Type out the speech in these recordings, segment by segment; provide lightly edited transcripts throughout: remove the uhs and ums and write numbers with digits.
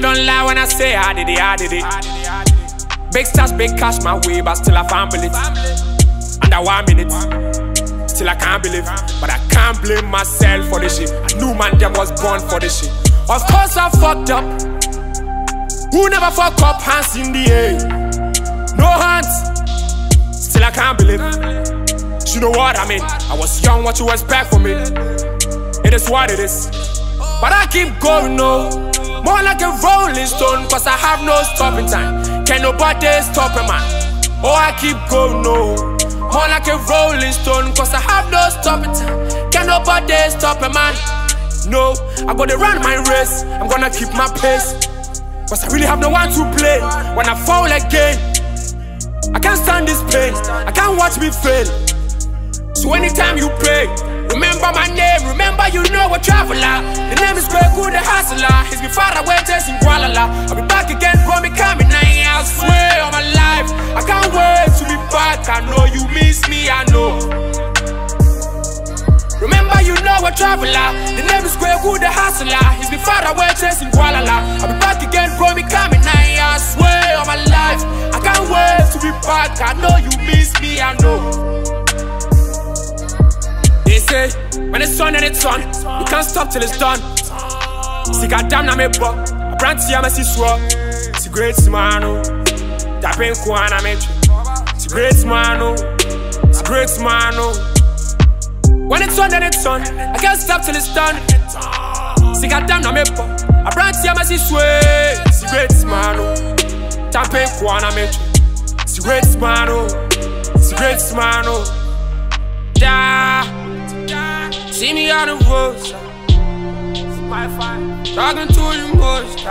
don't lie when I say I did it. Big stars, big cash my way, but still I can't believe. Under 1 minute, still I can't believe. But I can't blame myself for this shit. I knew man them was born for this shit. Of course I fucked up. Who never fuck up? Hands in the air. No hands. Still I can't believe. You know what I mean? I was young, what you expect from me? It is what it is. But I keep going, no. More like a rolling stone, cause I have no stopping time. Can nobody stop a man? Oh, I keep going, no. More like a rolling stone, cause I have no stopping time. Can nobody stop a man? No, I'm gonna run my race. I'm gonna keep my pace. Cause I really have no one to play. When I fall again, I can't stand this pain. I can't watch me fail. So anytime you pray, remember my name, remember you know a traveler. The name is Kweku the hustler. He's been far away chasing Kuala. I'll be back again, bro, me coming now. I swear on my life, I can't wait to be back. I know you miss me, I know. Remember you know a traveler. The name is Kweku the hustler. He's been far away chasing Kuala. I'll be back again, bro, me coming now. I swear on my life, I can't wait to be back. I know you miss me, I know. They say, when it's on and it's on, you can't stop till it's done. See, goddamn, na me bo. I brand see, I'm a siswa. It's a great man, oh. Tapping Kuana, me. It's a great man, oh. It's a great man, oh. When it's on and it's on, I can't stop till it's done. See, goddamn, na me bo. I brand see, I'm a siswa. It's a great man, oh. Tapping Kuana, me. It's a great man, oh. It's a great man, oh. Yeah. See me on the road, talking to the most.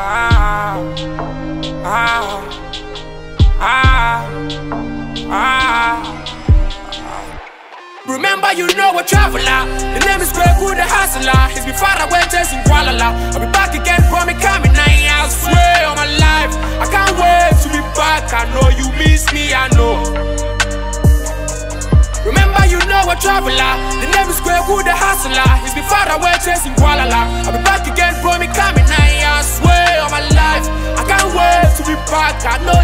Remember you know a traveler. The name is Kweku the hustler. He's been far away chasing Kuala. I'll be back again, bro, me coming now. I swear on my life, I can't wait to be back. I know you miss me, I know. Remember you know a traveler. The name is Kweku the hustler. He's been far away chasing Kuala. I'll be back again, bro, me coming now. I swear on my life, I can't wait to be back. I know